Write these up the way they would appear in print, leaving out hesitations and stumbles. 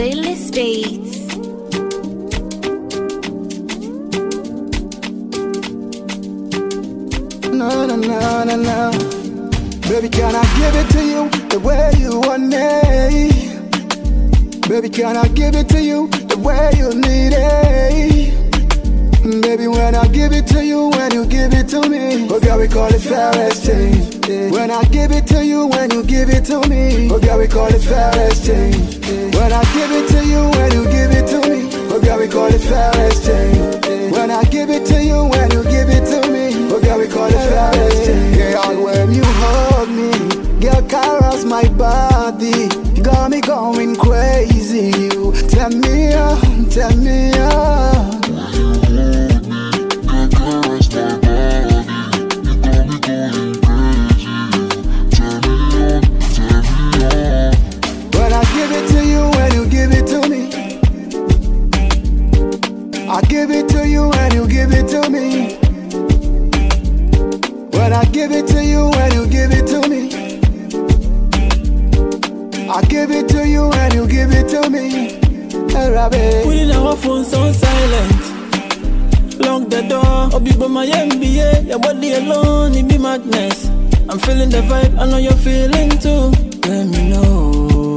playlist beats. No, no, no, no, no. Baby, can I give it to you the way you want it? Baby, can I give it to you the way you need it? Baby, when I give it to you, when you give it to me, oh girl, we call it fair exchange. When I give it to you, when you give it to me, oh girl, we call it fair exchange. When I give it to you, when you give it to me, oh girl, we call it fair exchange. When I give it to you, when you give it to me, oh girl, we call it fair exchange. Girl, when you hug me, girl, caress my body, you got me going crazy. You tell me on, tell me on. I give it to you when you give it to me. When I give it to you, when you give it to me. I give it to you when you give it to me. Hey, Rabbi. Putting our phones on silent. Lock the door. Obibo my MBA. Your body alone, it be madness. I'm feeling the vibe, I know you're feeling too. Let me know.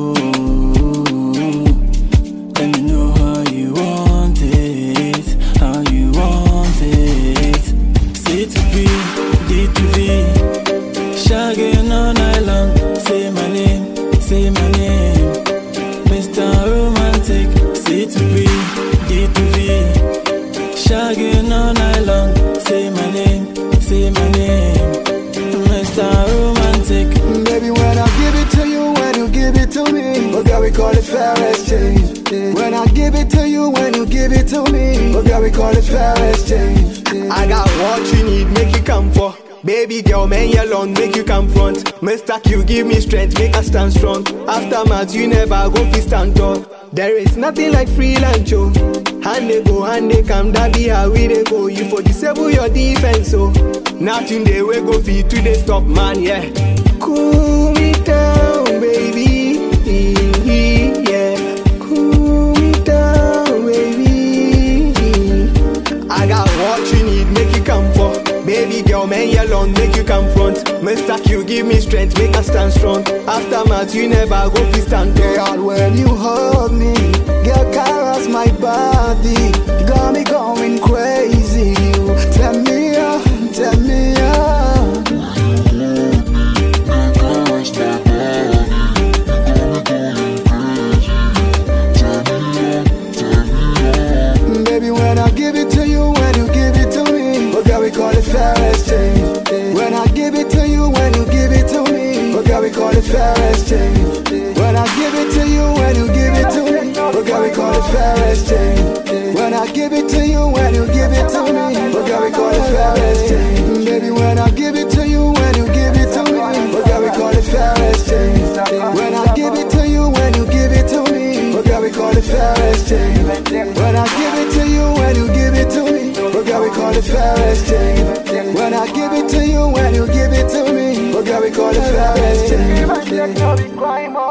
Let me know how you want it. How you want it. C to B, D to V. Shagging all night long. Say my name, say my name. Mr. Romantic. C to B, D to V. Shagging all night long. Say my name, say my name. Mr. Romantic. Baby, when I give it to you, when you give it to me, oh girl, we call it fair exchange. When I give it to you, when you give it to me, oh girl, we call it fair exchange. I got what you need, make you come for. Baby girl, man, you alone, make you come front. Mr. Q, give me strength, make us stand strong. After match, you never go fi stand tall. There is nothing like freelance, yo. Hand they go, hand they come, that be how we they go. You for disable your defense, so nothing they will go fit to the stop, man, yeah. Cool me down, baby, yeah. Cool me down, baby. I got what you need, make you come for. Baby girl, man, you alone, make you come front. Mr. Q, give me strength, make us stand strong. After match, you never go fi stand tall. Girl, when you hug me, girl, caress my body, you got me going crazy. You tell me on, tell me on. Baby, when I give it to you, when you give it to me, oh girl, we call it fair exchange. When I give it to you, when you give it to me, oh girl, we call it fair exchange. When I give it to you, when you give it to me, oh girl, we call it fair exchange. When I give it to you, when you give it to me, oh girl, we call it fair exchange. Baby, when I give it to you, when you give it to me, oh girl, we call it fair exchange. When I give it to you, when you give it to me, oh girl, we call it fair exchange. When I give it to you, when you give it to me, oh girl, we call it fair exchange. When I give it to you, when you give it to me, oh girl, we call it fair exchange.